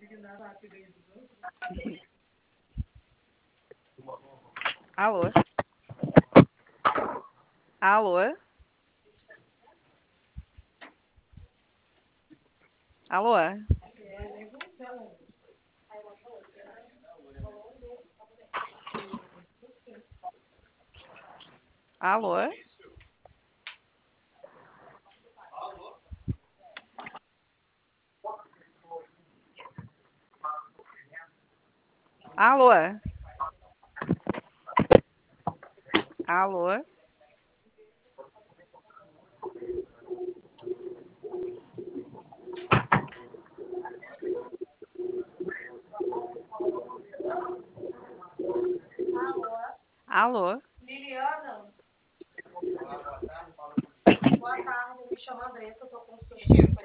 Alô? Alô? Alô? Alô? Alô? Alô? Alô? Liliana? Boa tarde, me chamo Andressa, eu tô com o seu